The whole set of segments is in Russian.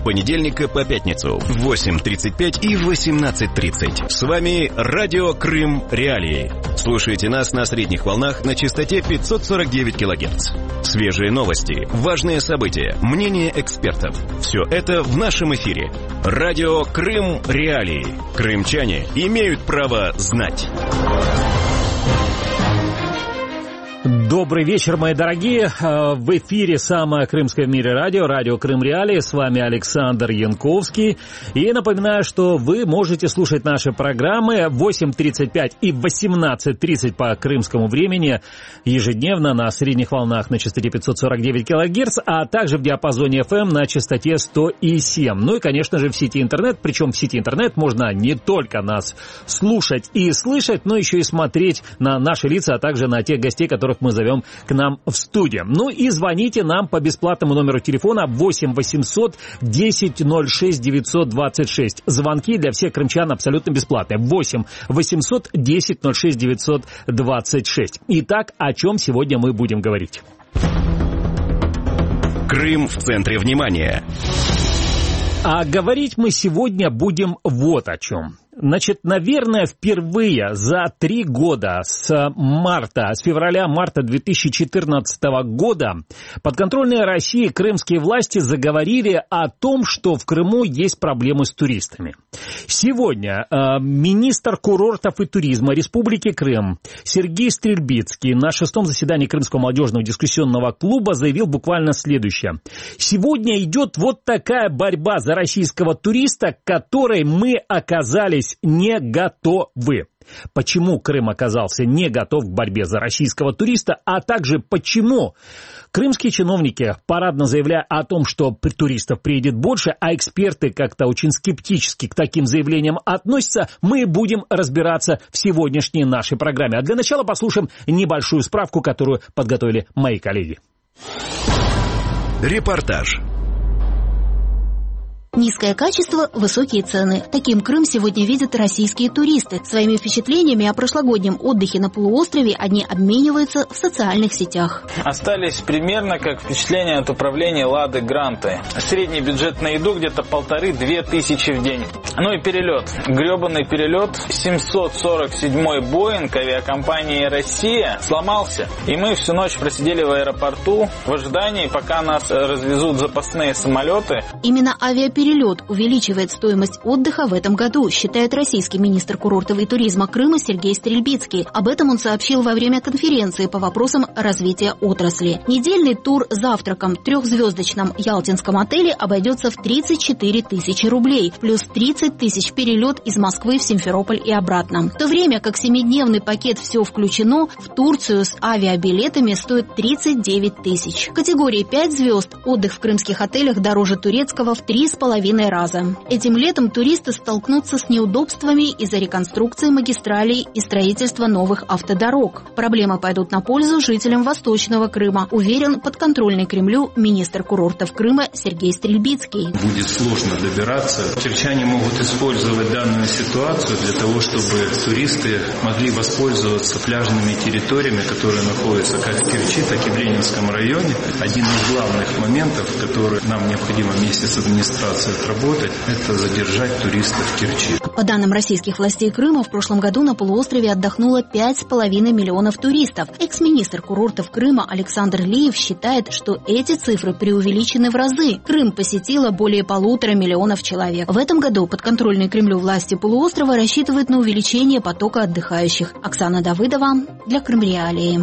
понедельника по пятницу в 8:35 и 18:30. С вами Радио Крым Реалии. Слушайте нас на средних волнах на частоте 549 кГц. Свежие новости, важные события, мнения экспертов. Все это в нашем эфире. Радио Крым Реалии. Крымчане имеют право знать. Добрый вечер, мои дорогие. В эфире самое крымское в мире радио, Радио Крым Реалии. С вами Александр Янковский. И напоминаю, что вы можете слушать наши программы в 8:35 и 18:30 по крымскому времени ежедневно на средних волнах на частоте 549 кГц, а также в диапазоне FM на частоте 100,7. Ну и, конечно же, в сети интернет. Причем в сети интернет можно не только нас слушать и слышать, но еще и смотреть на наши лица, а также на тех гостей, которых мы зовем к нам в студию. Ну и звоните нам по бесплатному номеру телефона 8 800 10 06 926. Звонки для всех крымчан абсолютно бесплатные. 8 800 10 06 926. Итак, о чем сегодня мы будем говорить? Крым в центре внимания. А говорить мы сегодня будем вот о чем. Значит, наверное, впервые за 3 года с февраля-марта 2014 года подконтрольные России крымские власти заговорили о том, что в Крыму есть проблемы с туристами. Сегодня министр курортов и туризма Республики Крым Сергей Стрельбицкий на 6-м заседании Крымского молодежного дискуссионного клуба заявил буквально следующее. Сегодня идет вот такая борьба за российского туриста, к которой мы оказались не готовы. Почему Крым оказался не готов к борьбе за российского туриста, а также почему крымские чиновники, парадно заявляя о том, что туристов приедет больше, а эксперты как-то очень скептически к таким заявлениям относятся, мы будем разбираться в сегодняшней нашей программе. А для начала послушаем небольшую справку, которую подготовили мои коллеги. Репортаж. Низкое качество, высокие цены. Таким Крым сегодня видят российские туристы. Своими впечатлениями о прошлогоднем отдыхе на полуострове они обмениваются в социальных сетях. Остались примерно как впечатление от управления «Лады Грантой». Средний бюджет на еду где-то 1500-2000 тысячи в день. Ну и перелет. Гребаный перелет. 747-й Боинг авиакомпании «Россия» сломался. И мы всю ночь просидели в аэропорту в ожидании, пока нас развезут запасные самолеты. Именно авиаперелет увеличивает стоимость отдыха в этом году, считает российский министр курортов и туризма Крыма Сергей Стрельбицкий. Об этом он сообщил во время конференции по вопросам развития отрасли. Недельный тур с завтраком в 3-звездочном ялтинском отеле обойдется в 34 тысячи рублей, плюс 30 тысяч перелет из Москвы в Симферополь и обратно. В то время как 7-дневный пакет «Все включено» в Турцию с авиабилетами стоит 39 тысяч. В категории 5 звезд отдых в крымских отелях дороже турецкого в 3,5 раза. Этим летом туристы столкнутся с неудобствами из-за реконструкции магистралей и строительства новых автодорог. Проблемы пойдут на пользу жителям Восточного Крыма, уверен подконтрольный Кремлю министр курортов Крыма Сергей Стрельбицкий. Будет сложно добираться. Крымчане могут использовать данную ситуацию для того, чтобы туристы могли воспользоваться пляжными территориями, которые находятся как в Керчи, так и в Ленинском районе. Один из главных моментов, который нам необходимо вместе с администрацией отработать, это задержать туристов в Керчи. По данным российских властей Крыма, в прошлом году на полуострове отдохнуло 5,5 миллионов туристов. Экс-министр курортов Крыма Александр Лиев считает, что эти цифры преувеличены в разы. Крым посетило более 1,5 миллиона человек. В этом году подконтрольные Кремлю власти полуострова рассчитывают на увеличение потока отдыхающих. Оксана Давыдова для Крым Реалии.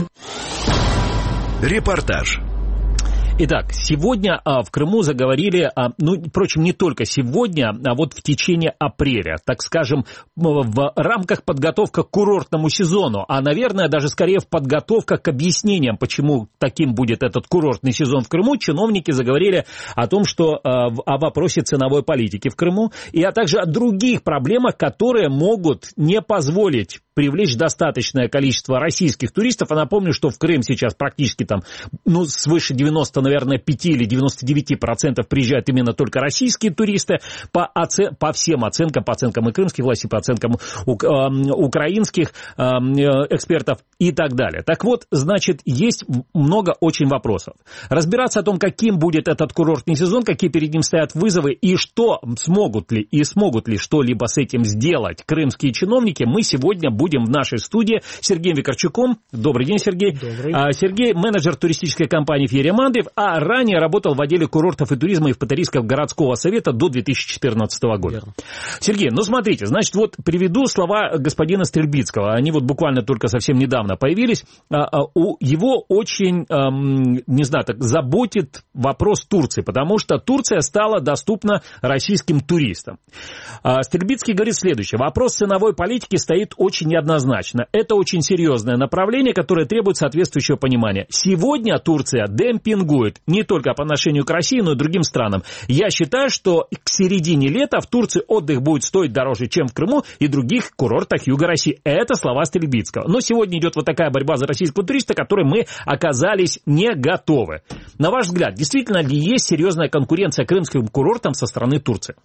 Репортаж. Итак, сегодня в Крыму заговорили, впрочем, не только сегодня, а вот в течение апреля, так скажем, в рамках подготовки к курортному сезону, а, наверное, даже скорее в подготовке к объяснениям, почему таким будет этот курортный сезон в Крыму, чиновники заговорили о том, что о вопросе ценовой политики в Крыму и, а также о других проблемах, которые могут не позволить привлечь достаточное количество российских туристов. А напомню, что в Крым сейчас практически там, свыше 90, наверное, 5 или 99% приезжают именно только российские туристы по всем оценкам, по оценкам и крымских властей, по оценкам украинских экспертов и так далее. Так вот, значит, есть много очень вопросов. Разбираться о том, каким будет этот курортный сезон, какие перед ним стоят вызовы и что смогут ли что-либо с этим сделать крымские чиновники, мы сегодня будем в нашей студии с Сергеем Викарчуком. Добрый день, Сергей. Добрый. Сергей – менеджер туристической компании «Феерия Мандриев», а ранее работал в отделе курортов и туризма Евпаторийского городского совета до 2014 года. Верно. Сергей, смотрите, значит, вот приведу слова господина Стрельбицкого. Они вот буквально только совсем недавно появились. Его очень, заботит вопрос Турции, потому что Турция стала доступна российским туристам. Стрельбицкий говорит следующее. Вопрос ценовой политики стоит очень неоднозначно. Это очень серьезное направление, которое требует соответствующего понимания. Сегодня Турция демпингует не только по отношению к России, но и другим странам. Я считаю, что к середине лета в Турции отдых будет стоить дороже, чем в Крыму и других курортах Юга России. Это слова Стрельбицкого. Но сегодня идет вот такая борьба за российского туриста, к которой мы оказались не готовы. На ваш взгляд, действительно ли есть серьезная конкуренция крымским курортам со стороны Турции?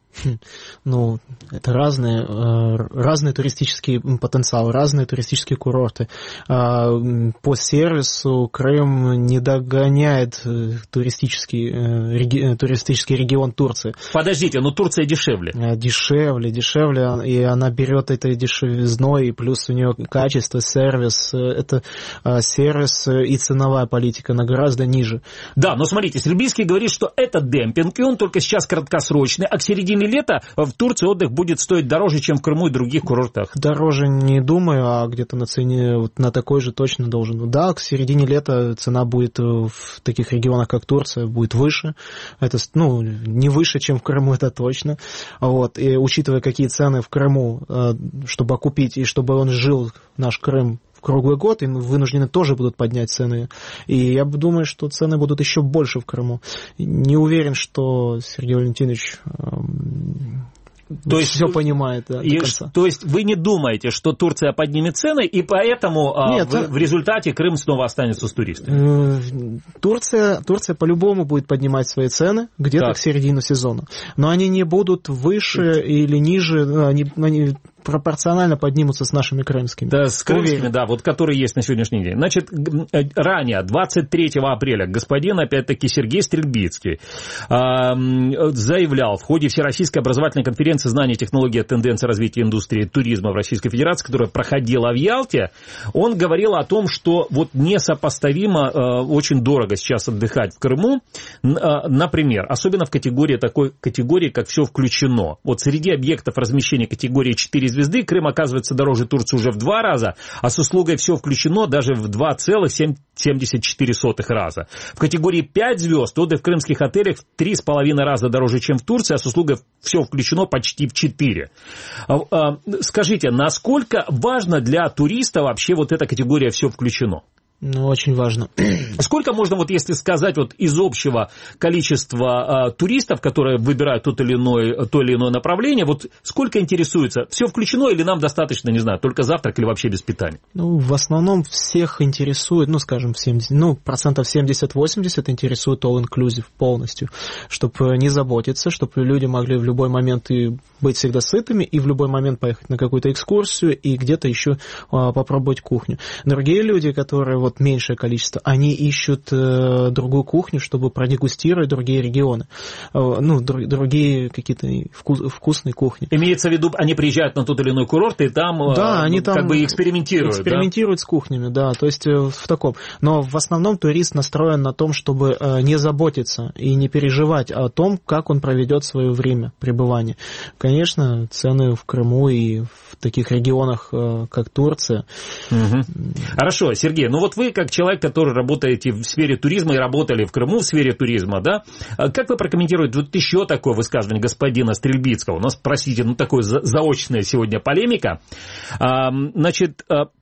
Это разные туристические потенциалы, разные туристические курорты. По сервису Крым не догоняет туристический регион Турции. Подождите, но Турция дешевле. Дешевле, и она берет этой дешевизной, и плюс у нее качество, сервис. Это сервис и ценовая политика, она гораздо ниже. Да, но смотрите, Стрельбицкий говорит, что это демпинг, и он только сейчас краткосрочный, а к середине лета в Турции отдых будет стоить дороже, чем в Крыму и других курортах. Дороже не думаю, а где-то на цене вот на такой же точно должен. Да, к середине лета цена будет в таких регионах, как Турция, будет выше. Это, не выше, чем в Крыму, это точно. Вот. И учитывая, какие цены в Крыму, чтобы окупить, и чтобы он жил, наш Крым, круглый год, им вынуждены тоже будут поднять цены. И я думаю, что цены будут еще больше в Крыму. Не уверен, что Сергей Валентинович все понимает до конца. То есть вы не думаете, что Турция поднимет цены, и поэтому в результате Крым снова останется с туристами? Турция по-любому будет поднимать свои цены где-то к середине сезона. Но они не будут выше или ниже, они пропорционально поднимутся с нашими крымскими. Да, с крымскими, да, вот которые есть на сегодняшний день. Значит, ранее, 23 апреля, господин, опять-таки, Сергей Стрельбицкий заявлял в ходе Всероссийской образовательной конференции «Знания, технологии, тенденции развития индустрии туризма в Российской Федерации», которая проходила в Ялте, он говорил о том, что вот несопоставимо очень дорого сейчас отдыхать в Крыму, например, особенно в такой категории, как «Все включено». Вот среди объектов размещения категории 4 звезды Крым оказывается дороже Турции уже в 2 раза, а с услугой «Все включено» даже в 2,74 раза. В категории 5 звезд отдых в крымских отелях в 3,5 раза дороже, чем в Турции, а с услугой «Все включено» почти в 4. Скажите, насколько важно для туриста вообще вот эта категория «Все включено»? Очень важно. Сколько можно, вот если сказать, вот из общего количества туристов, которые выбирают то или иное направление, вот сколько интересуется? Все включено или нам достаточно, не знаю, только завтрак или вообще без питания? В основном всех интересует, скажем, 70-80 интересует all-inclusive полностью, чтобы не заботиться, чтобы люди могли в любой момент и быть всегда сытыми, и в любой момент поехать на какую-то экскурсию, и где-то еще попробовать кухню. Другие люди, которые меньшее количество, они ищут другую кухню, чтобы продегустировать другие регионы, другие какие-то вкусные кухни. Имеется в виду, они приезжают на тот или иной курорт, и там, они там как бы экспериментируют. Экспериментируют с кухнями, да, то есть в таком. Но в основном турист настроен на том, чтобы не заботиться и не переживать о том, как он проведет свое время пребывания. Конечно, цены в Крыму и в таких регионах, как Турция. Хорошо, Сергей, вы как человек, который работаете в сфере туризма и работали в Крыму в сфере туризма, да, как вы прокомментируете вот еще такое высказывание господина Стрельбицкого? У нас, простите, такое заочная сегодня полемика. Значит,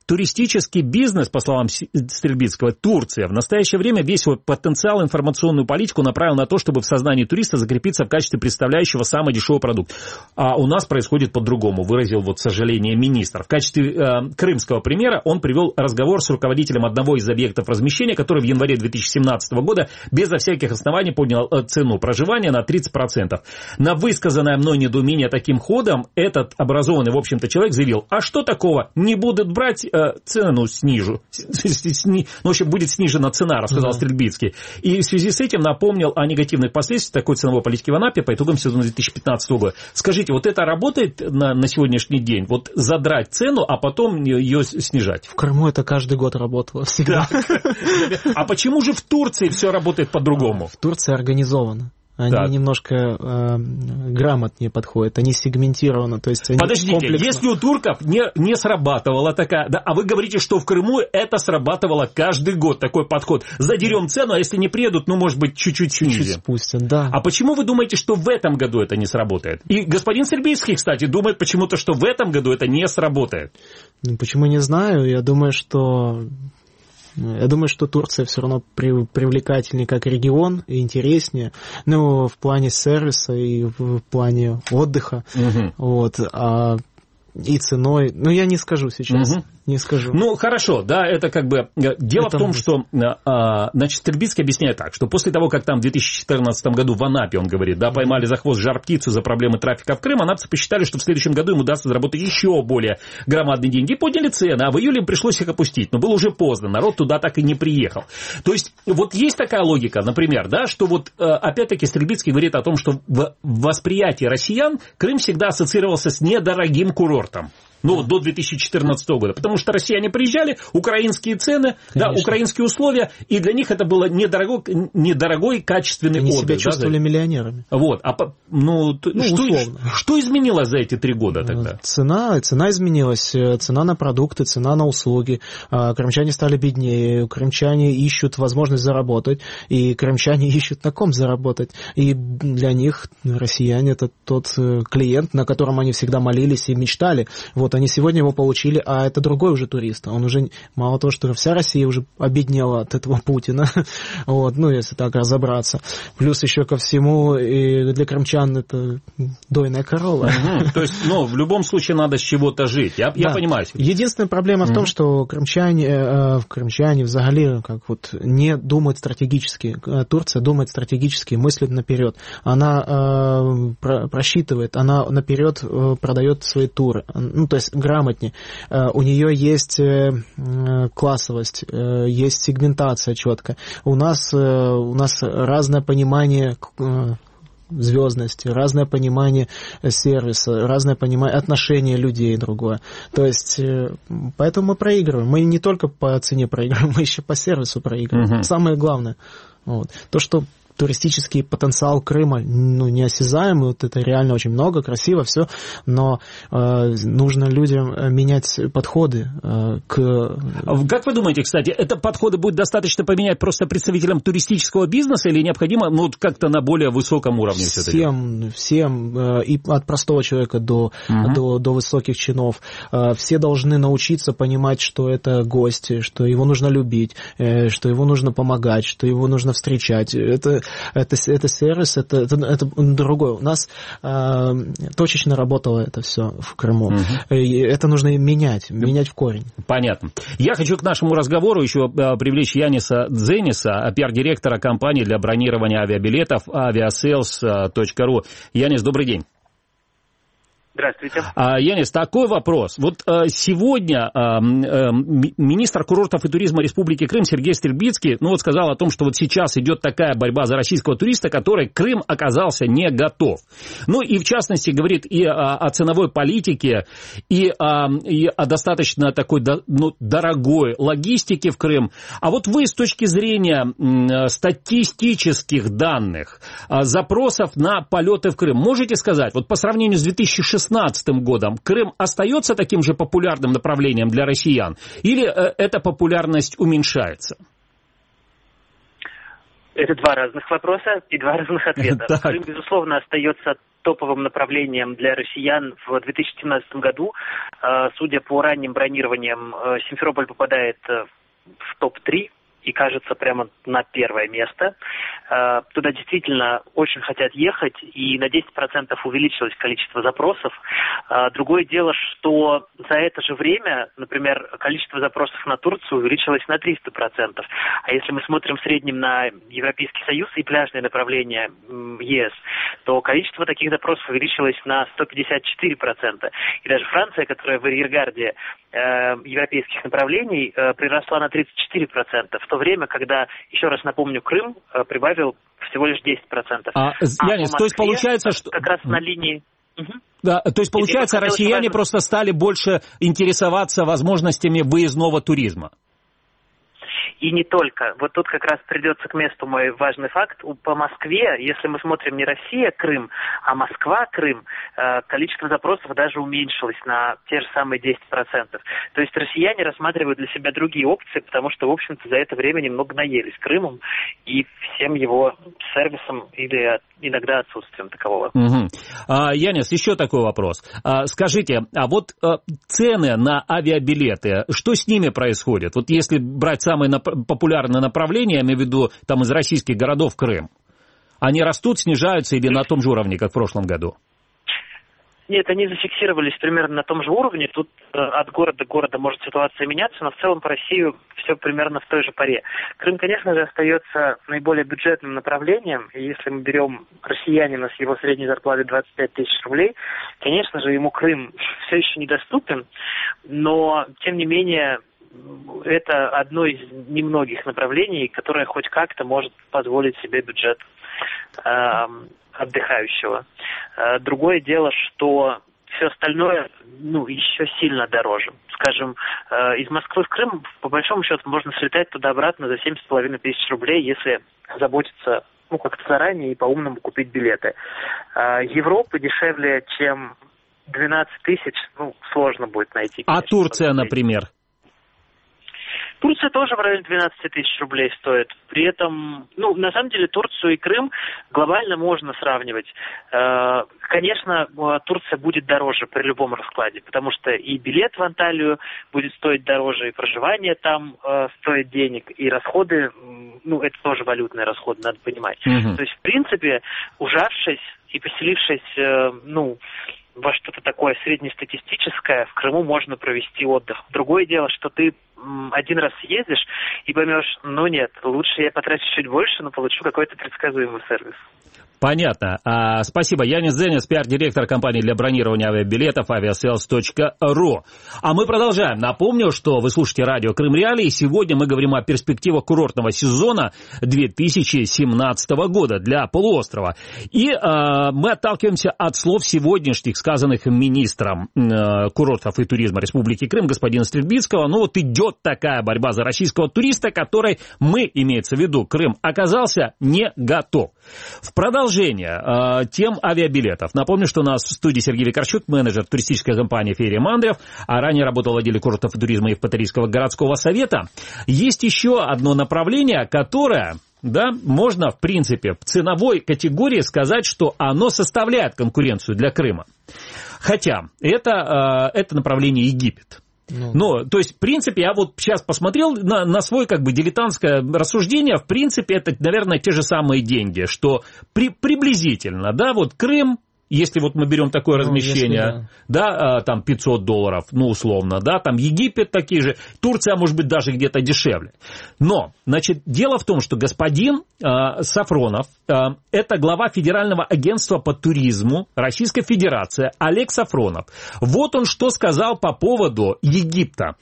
туристический бизнес, по словам Стрельбицкого, Турция в настоящее время весь свой потенциал, информационную политику направил на то, чтобы в сознании туриста закрепиться в качестве представляющего самый дешевый продукт. А у нас происходит по-другому, выразил сожаление министр. В качестве крымского примера он привел разговор с руководителем одного из объектов размещения, который в январе 2017 года безо всяких оснований поднял цену проживания на 30%. На высказанное мной недоумение таким ходом этот образованный, в общем-то, человек заявил: а что такого, не будут брать, цену снижу. В общем, будет снижена цена, рассказал Стрельбицкий. И в связи с этим напомнил о негативных последствиях такой ценовой политики в Анапе по итогам сезона 2015 года. Скажите, это работает на сегодняшний день? Задрать цену, а потом ее снижать? В Крыму это каждый год работало всегда. А почему же в Турции все работает по-другому? В Турции организовано. Они немножко грамотнее подходят, они сегментированы. То есть они Подождите, если у турков не срабатывала такая... Да, а вы говорите, что в Крыму это срабатывало каждый год, такой подход. Задерем цену, а если не приедут, может быть, чуть-чуть снизим. Спустят, да. А почему вы думаете, что в этом году это не сработает? И господин Стрельбицкий, кстати, думает почему-то, что в этом году это не сработает. Почему не знаю? Я думаю, что Турция все равно привлекательнее как регион и интереснее. В плане сервиса и в плане отдыха. И ценой. Я не скажу сейчас. Не скажу. Хорошо, да, это Дело в том, что, Стрельбицкий объясняет так, что после того, как там в 2014 году в Анапе, он говорит, поймали за хвост жар-птицу за проблемы трафика в Крым, анапцы посчитали, что в следующем году им удастся заработать еще более громадные деньги. И подняли цены, а в июле им пришлось их опустить. Но было уже поздно, народ туда так и не приехал. То есть, есть такая логика, например, что опять-таки Стрельбицкий говорит о том, что в восприятии россиян Крым всегда ассоциировался с недорогим курортом. До 2014 года. Потому что россияне приезжали, украинские цены, украинские условия, и для них это было недорогой качественный отдых. Они себя чувствовали миллионерами. Условно. Что изменилось за эти 3 года тогда? Цена изменилась. Цена на продукты, цена на услуги. Крымчане стали беднее, крымчане ищут возможность заработать, и крымчане ищут на ком заработать. И для них россияне — это тот клиент, на котором они всегда молились и мечтали. Они сегодня его получили, а это другой уже турист. Он уже, мало того, что вся Россия уже обеднела от этого Путина, если так разобраться. Плюс еще ко всему, и для крымчан это дойная корова. То есть, в любом случае надо с чего-то жить. Я понимаю. Единственная проблема в том, что крымчане взагалі не думают стратегически. Турция думает стратегически, мыслит наперед. Она просчитывает, она наперед продает свои туры. То есть грамотнее. У нее есть классовость, есть сегментация четкая. У нас разное понимание звездности, разное понимание сервиса, разное понимание отношения людей другое. То есть, поэтому мы проигрываем. Мы не только по цене проигрываем, мы еще по сервису проигрываем. Самое главное. То, что туристический потенциал Крыма неосязаемый, это реально очень много, красиво, все, но нужно людям менять подходы к... Как вы думаете, кстати, это подходы будет достаточно поменять просто представителям туристического бизнеса или необходимо как-то на более высоком уровне все это? Всем, и от простого человека до высоких чинов, все должны научиться понимать, что это гость, что его нужно любить, что его нужно помогать, что его нужно встречать. Это сервис, это другое. У нас точечно работало это все в Крыму. И это нужно менять в корень. Понятно. Я хочу к нашему разговору еще привлечь Яниса Дзениса, пиар-директора компании для бронирования авиабилетов aviasales.ru. Янис, добрый день. Здравствуйте. Янис, такой вопрос. Сегодня министр курортов и туризма Республики Крым Сергей Стрельбицкий сказал о том, что сейчас идет такая борьба за российского туриста, которой Крым оказался не готов. И в частности говорит и о ценовой политике, и о достаточно такой дорогой логистике в Крым. А вы с точки зрения статистических данных, запросов на полеты в Крым, можете сказать, по сравнению с 2016 годом Крым остается таким же популярным направлением для россиян? Или эта популярность уменьшается? Это 2 разных вопроса и 2 разных ответа. Крым, безусловно, остается топовым направлением для россиян в 2017 году. Судя по ранним бронированиям, Симферополь попадает в топ-3 и, кажется, прямо на первое место. Туда действительно очень хотят ехать, и на 10% увеличилось количество запросов. Другое дело, что за это же время, например, количество запросов на Турцию увеличилось на 300%. А если мы смотрим в среднем на Европейский Союз и пляжные направления ЕС, то количество таких запросов увеличилось на 154%. И даже Франция, которая в арьергарде европейских направлений, приросла на 34%. В то время, когда, еще раз напомню, Крым прибавил всего лишь 10%. Янис, то есть получается, что... Как раз на линии... Да, то есть получается, россияне просто стали больше интересоваться возможностями выездного туризма. И не только. Вот тут как раз придется к месту мой важный факт. По Москве, если мы смотрим не Россия, Крым, а Москва, Крым, количество запросов даже уменьшилось на те же самые 10%. То есть россияне рассматривают для себя другие опции, потому что, в общем-то, за это время немного наелись Крымом и всем его сервисом или иногда отсутствием такового. Янис, еще такой вопрос. Скажите, а вот цены на авиабилеты, что с ними происходит? Вот если брать самые популярное направление, я имею в виду там из российских городов Крым, они растут, снижаются или на том же уровне, как в прошлом году? Нет, они зафиксировались примерно на том же уровне. Тут от города до города может ситуация меняться, но в целом по России все примерно в той же паре. Крым, конечно же, остается наиболее бюджетным направлением. И если мы берем россиянина с его средней зарплатой 25 тысяч рублей, конечно же, ему Крым все еще недоступен. Но, тем не менее, это одно из немногих направлений, которое хоть как-то может позволить себе бюджет отдыхающего. Другое дело, что все остальное, еще сильно дороже. Скажем, из Москвы в Крым, по большому счету, можно слетать туда-обратно за 7,5 тысяч рублей, если заботиться, как-то заранее и по-умному купить билеты. Европа дешевле, чем 12 тысяч, сложно будет найти. Конечно, а Турция, например? Турция тоже в районе 12 тысяч рублей стоит. При этом, на самом деле, Турцию и Крым глобально можно сравнивать. Конечно, Турция будет дороже при любом раскладе, потому что и билет в Анталию будет стоить дороже, и проживание там стоит денег, и расходы, это тоже валютные расходы, надо понимать. То есть, в принципе, ужавшись и поселившись, во что-то такое среднестатистическое, в Крыму можно провести отдых. Другое дело, что ты один раз съездишь и поймешь, нет, лучше я потрачу чуть больше, но получу какой-то предсказуемый сервис. Понятно. Спасибо. Янис Зенис, пиар-директор компании для бронирования авиабилетов aviasales.ru. А мы продолжаем. Напомню, что вы слушаете радио Крым Реалии. Сегодня мы говорим о перспективах курортного сезона 2017 года для полуострова. И мы отталкиваемся от слов сегодняшних, сказанных министром курортов и туризма Республики Крым, господина Стрельбицкого. Идет такая борьба за российского туриста, который мы, имеется в виду, Крым, оказался не готов. В продолжение тем авиабилетов. Напомню, что у нас в студии Сергей Викарчук, менеджер туристической компании «Феерия Мандрев», а ранее работал в отделе курортов и туризма Евпаторийского городского совета. Есть еще одно направление, которое, можно, в принципе, в ценовой категории сказать, что оно составляет конкуренцию для Крыма. Хотя это направление Египет. То есть, в принципе, я вот сейчас посмотрел на свое дилетантское рассуждение, в принципе, это, наверное, те же самые деньги, что приблизительно, Крым, если мы берем такое размещение, там $500, условно, там Египет такие же, Турция, может быть, даже где-то дешевле. Но, дело в том, что господин Сафронов, это глава Федерального агентства по туризму Российской Федерации, Олег Сафронов. Вот он что сказал по поводу Египта.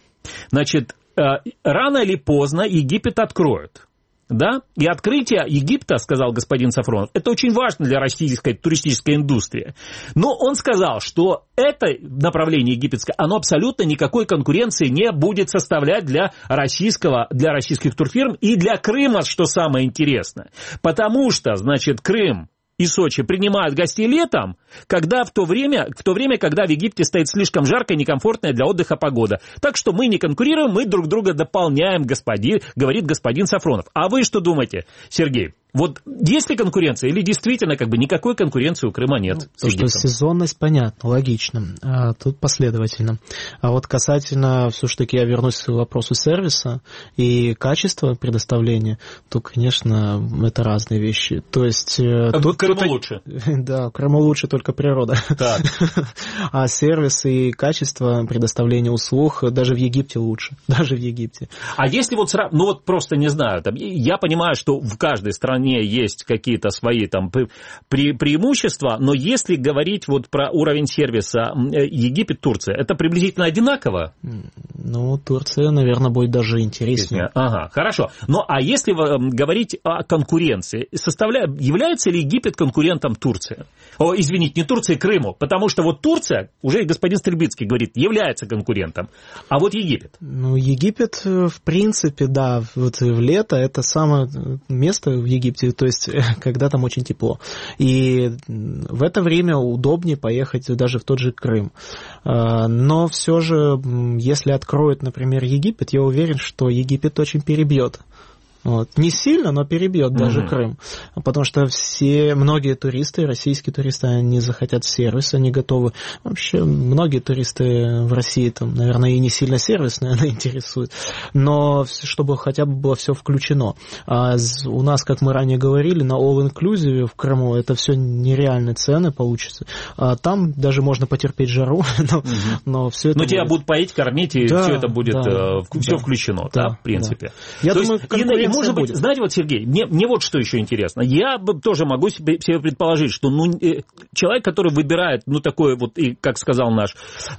Рано или поздно Египет откроют. И открытие Египта, сказал господин Сафронов, это очень важно для российской туристической индустрии. Но он сказал, что это направление египетское, оно абсолютно никакой конкуренции не будет составлять для российских турфирм и для Крыма, что самое интересное. Потому что, Крым и Сочи принимают гостей летом, в то время, когда в Египте стоит слишком жаркая, некомфортная для отдыха погода. Так что мы не конкурируем, мы друг друга дополняем, говорит господин Сафронов. А вы что думаете, Сергей? Вот есть ли конкуренция или действительно как бы никакой конкуренции у Крыма нет? То, что сезонность, понятно, логично, тут последовательно. А вот касательно, все-таки я вернусь к вопросу сервиса и качества предоставления, то, конечно, это разные вещи. То есть... В Крыму лучше? Да, в Крыму лучше только природа. Так. А сервис и качество предоставления услуг даже в Египте лучше. Даже в Египте. А если вот сразу, ну вот просто не знаю, там, я понимаю, что в каждой стране есть какие-то свои там преимущества, но если говорить вот про уровень сервиса Египет, Турция, это приблизительно одинаково? Ну, Турция, наверное, будет даже интереснее. Ага, хорошо. Ну, а если говорить о конкуренции, является ли Египет конкурентом Турции? Извините, не Турции, Крыму, потому что вот Турция, уже господин Стрельбицкий говорит, является конкурентом, а вот Египет? Ну, Египет, в принципе, да, вот в лето это самое место в Египте, то есть, когда там очень тепло. И в это время удобнее поехать даже в тот же Крым. Но все же, если откроют, например, Египет, я уверен, что Египет очень перебьет. Вот. Не сильно, но перебьет даже Крым. Потому что многие туристы, российские туристы, они захотят сервис, они готовы. Вообще, многие туристы в России, там, наверное, и не сильно сервис, наверное, интересуют. Но чтобы хотя бы было все включено. А у нас, как мы ранее говорили, на all-inclusive в Крыму это все нереальные цены получится. А там даже можно потерпеть жару, но все это. Но тебя будут поить, кормить, и все это будет все включено, да, в принципе. Я думаю, может быть, знаете, вот, Сергей, мне вот что еще интересно. Я тоже могу себе предположить, что человек, который выбирает, такой вот, и, как сказал наш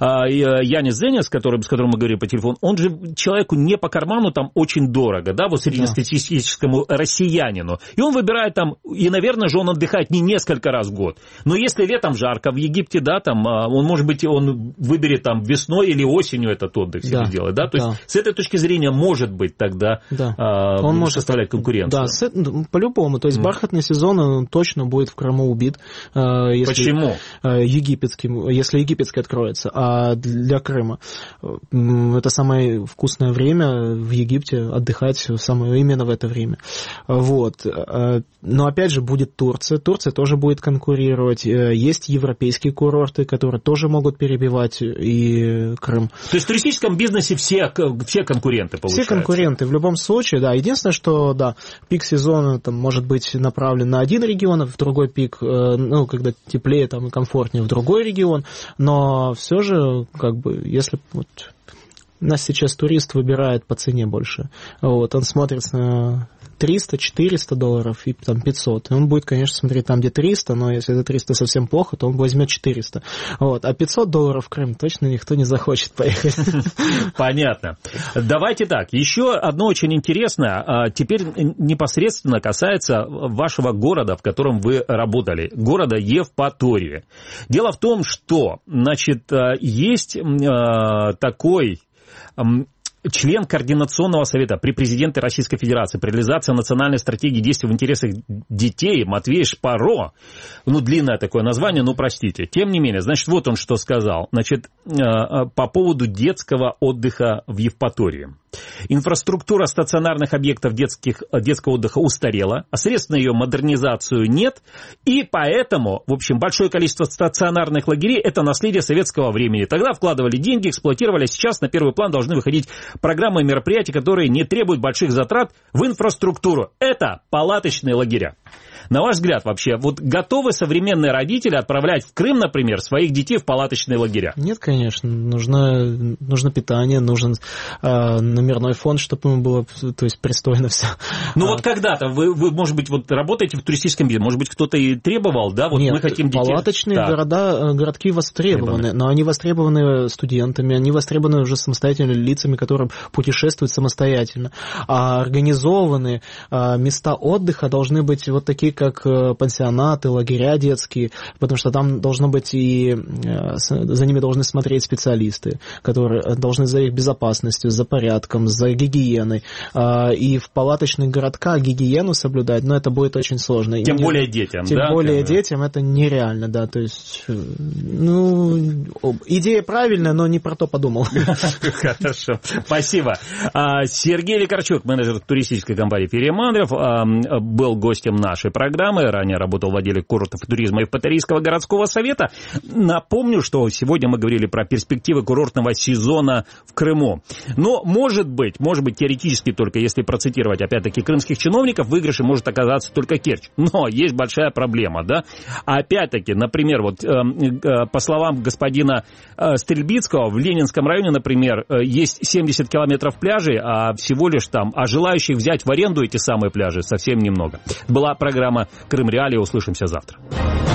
Янис Зенис, с которым мы говорили по телефону, он же человеку не по карману там очень дорого, да, вот среднестатистическому россиянину. И он выбирает там, и, наверное же, он отдыхает не несколько раз в год. Но если летом жарко, в Египте, да, там, он, может быть, он выберет там весной или осенью этот отдых себе делать, да, то есть с этой точки зрения, может быть, тогда он может составлять конкуренцию. Да, по-любому. То есть бархатный сезон точно будет в Крыму убит. Почему? Если египетский откроется. А для Крыма это самое вкусное время в Египте отдыхать именно в это время. Вот. Но опять же будет Турция. Турция тоже будет конкурировать. Есть европейские курорты, которые тоже могут перебивать и Крым. То есть в туристическом бизнесе все конкуренты получаются? Все конкуренты в любом случае, да. Единственное, что пик сезона там, может быть направлен на один регион, а в другой пик, когда теплее там, и комфортнее, в другой регион. Но все же, если нас сейчас турист выбирает по цене больше. Вот, он смотрит на $300-400 и там 500. И он будет, конечно, смотреть там, где 300, но если это 300 совсем плохо, то он возьмет 400. Вот. А $500 в Крым точно никто не захочет поехать. Понятно. Давайте так. Еще одно очень интересное. Теперь непосредственно касается вашего города, в котором вы работали. Города Евпатория. Дело в том, что, есть такой член Координационного совета при президенте Российской Федерации по реализации национальной стратегии действий в интересах детей Матвей Шпаро. Длинное такое название, простите. Тем не менее, вот он что сказал. По поводу детского отдыха в Евпатории. Инфраструктура стационарных объектов детского отдыха устарела, а средств на ее модернизацию нет, и поэтому, в общем, большое количество стационарных лагерей – это наследие советского времени. Тогда вкладывали деньги, эксплуатировали, сейчас на первый план должны выходить программы и мероприятия, которые не требуют больших затрат в инфраструктуру. Это палаточные лагеря. На ваш взгляд, вообще, готовы современные родители отправлять в Крым, например, своих детей в палаточные лагеря? Нет, конечно. Нужно питание, нужен номерной фонд, чтобы было, пристойно все. Когда-то вы, может быть, работаете в туристическом бизнесе, может быть, кто-то и требовал, да? Нет, мы хотим детей. Палаточные городки востребованы, но они востребованы студентами, они востребованы уже самостоятельно лицами, которые путешествуют самостоятельно. А организованные места отдыха должны быть такие, как пансионаты, лагеря детские, потому что там должно быть и за ними должны смотреть специалисты, которые должны за их безопасностью, за порядком, порядком, за гигиеной. И в палаточных городках гигиену соблюдать, но это будет очень сложно. Тем более детям, Тем более детям это нереально, да, то есть, идея правильная, но не про то подумал. Хорошо, спасибо. Сергей Лекарчук, менеджер туристической компании «Перемандров», был гостем нашей программы, ранее работал в отделе курортов и туризма Евпаторийского городского совета. Напомню, что сегодня мы говорили про перспективы курортного сезона в Крыму. Но, может быть, теоретически только, если процитировать, опять-таки, крымских чиновников, в выигрыше может оказаться только Керчь. Но есть большая проблема, да? Опять-таки, например, вот по словам господина Стрельбицкого, в Ленинском районе, например, есть 70 километров пляжей, а всего лишь там, а желающих взять в аренду эти самые пляжи совсем немного. Была программа «Крым Реалии». Услышимся завтра.